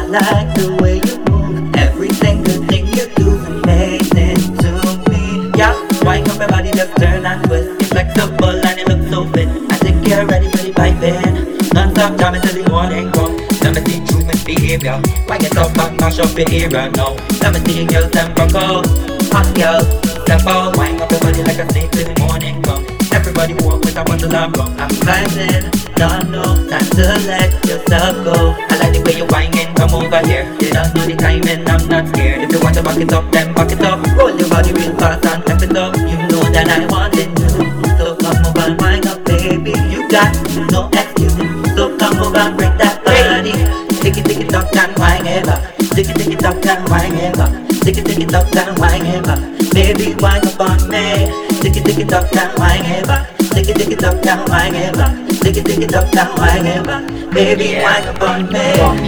like the way you move. Every single thing you do is amazing to me. Yeah, wind up your body, just turn and twist. You're flexible and you look so fit. I think you're ready for the piping. Non-stop jamming till the morning come. Let me see true misbehavior. Wind it up and mash up your area now. Let me see your temper go. Hot girl, step out, wind up your body like a snake till the morning come. Everybody walk with a bottle of rum. I'm climbing, don't know, time to let yourself go. I like the way you're whining, come over here. You don't know the timing, I'm not scared. If you want to back it up, then back it up. Roll your body real fast and tap it up. You know that I want it too. So come over and wind up, baby. You got no excuse. So come over and break that body. Tick it up and wind it back. Tick it up and wind it back. Tick it up and wind it back. Baby, wind up on me. Tick it up and wind it back. Tick it up and wind it back. Tick it up and wind it back. Baby, wind up on me.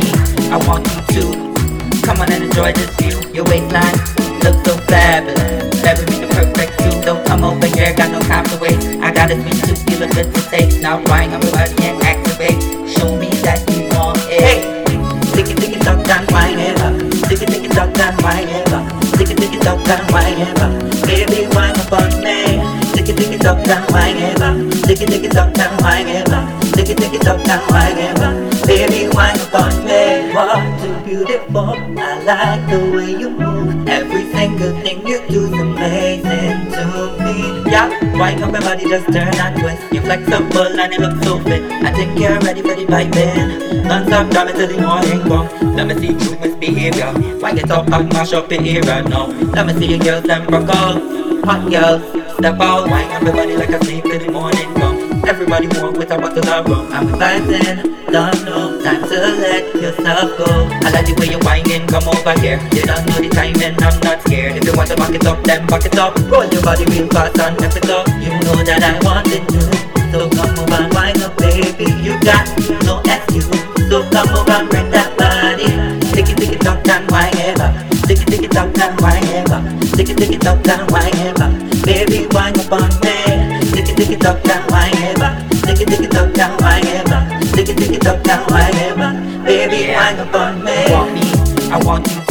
I want you to come on and enjoy this view. Your waistline looks so fabulous. Never be the perfect suit. Don't come over here, got no time to wait. I got a sweet tooth, you look good to taste. Now wind up your body and activate. Show me that you want it. Hey, tick it up and wind it back. Tick it up and wind it back. Tick it up and wind it back. Baby, wind up on me. Tick it up and wind it back. Tick it up and wind it back. Tick it up and wind it back. Baby, wind up on me. What too beautiful. I like the way you move. Every single thing you do is amazing to me. Yeah, wind up your body, just turn and twist. You're flexible and you look so fit. I think you're ready for the piping. Non-stop jamming till the morning come. Let me see true misbehavior. Wind it up and mash up your area now. Let me see your girls temper go. Hot girls, step out, wind up your body like a snake till the morning come. Everybody walk with a bottle of rum. I'm vibing, don't know, time to let yourself go. I like the way you're whining, come over here. You don't know the timing, I'm not scared. If you want to back it up, then back it up. Roll your body real fast and tap it up. You know that I want it too. So come over and wind up, baby. You got no excuse. So come over and bring that body. Tick it up and wind it back. Tick it up and wind it back. Tick it up and wind it back. Baby, wind up on me. Tick it up and wind it back. Tick it up and wind it back. Tick it up and wind it back. Baby, wind up on me. I want you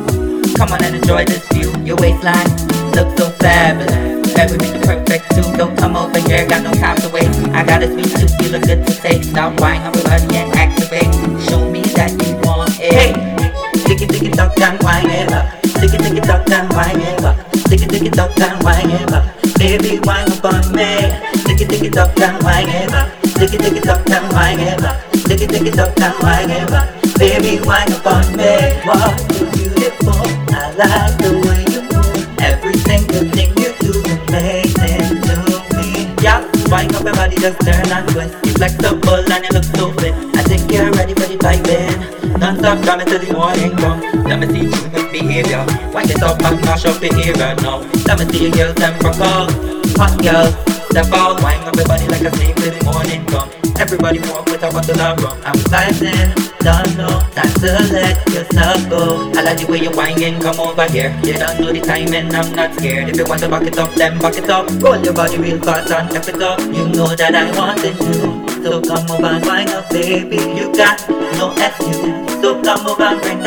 to come on and enjoy this view. Your waistline looks so fabulous. Never be the perfect suit. Don't come over here, got no time to wait. I got a sweet tooth, you look good to taste. Now wind up your body and activate. Show me that you want it. Hey, tick it up and wind it back. Tick it up and wind it back. Tick it up and wind it back. Baby, wind up on me. Tick it up and wind it back. Tick it up and wind it back. Tick it up and wind it back. Baby, wind up on me. What too beautiful. I like the way you move. Every single thing you do is amazing to me. Yeah, wind up your body, just turn and twist. You're flexible and you look so fit. I think you're ready for the piping. Non-stop jamming till the morning come. Let me see true misbehavior. Wind it up and mash up your area now. Let me see your girls temper go. Hot girls, step out, wind up your body like a snake till the morning come. Everybody walk with a bottle of rum. I'm vibing, don't know, time to let yourself go. I like the way you're whining, come over here. You don't know the timing, I'm not scared. If you want to back it up, then back it up. Roll your body real fast and tap it up. You know that I want it too. So come over and wind up, baby. You got no excuse. So come over and bring